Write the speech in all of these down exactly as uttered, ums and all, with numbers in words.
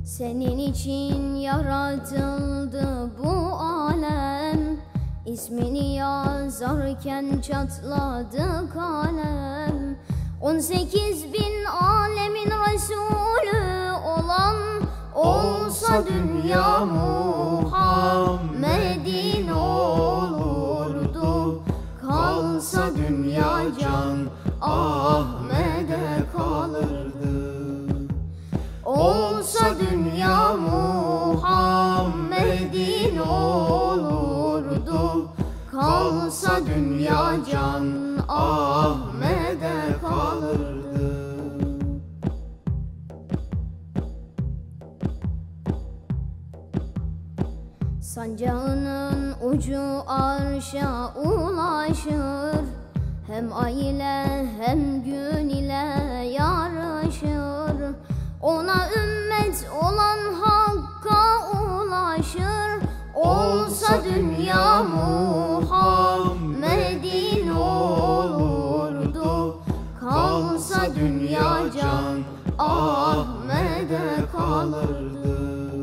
Senin için yaratıldı bu alem, İsmini yazarken çatladı kalem. On sekiz bin alemin Resulü olan olsa dünya Muhammed'in olurdu. Kalsa dünya can Ahmet'e kalırdı. Olsa dünya Muhammed'in olurdu. Kalsa dünya can Ahmet'e kalırdı. Sancağının ucu arşa ulaşır, hem ay ile hem gün ile yarışır. Ona ümmet olan Hakk'a ulaşır. Olsa dünya Muhammed'in olurdu. Kalsa dünya can Ahmet'e kalırdı.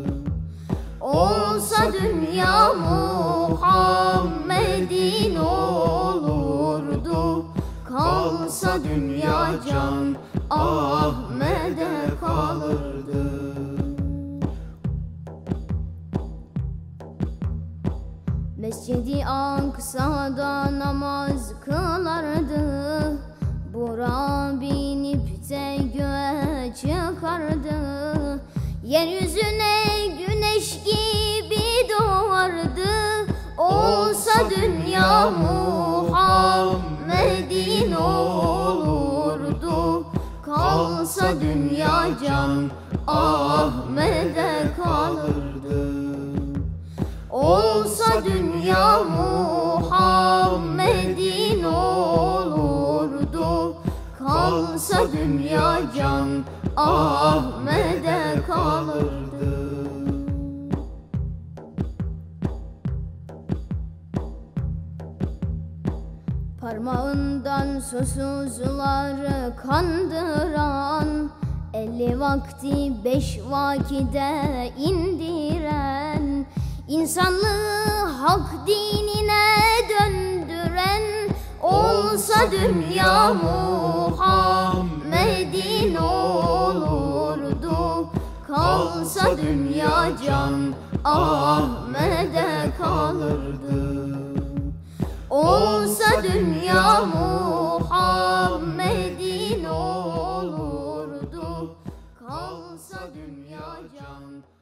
Olsa dünya Muhammed'in olurdu. Kalsa dünya can Ahmet'e kalırdı. Mescid-i Aksa'da namaz kılardı. Burak binip de göğe çıkardı. Yeryüzüne güneş gibi doğardı. Olsa dünya Muhammed'in olurdu. Kalsa dünya can Ahmet'e kalırdı. Olsa dünya Muhammed'in olurdu. Kalsa dünya can Ahmet'e kalırdı. Parmağından susuzları kandıran, elli vakti beş vakide indiren, İnsanlığı hak dinine döndüren, olsa dünya Muhammed'in olurdu. Kalsa dünya can Ahmet'e kalırdı. Olsa dünya Muhammed'in olurdu. Kalsa dünya can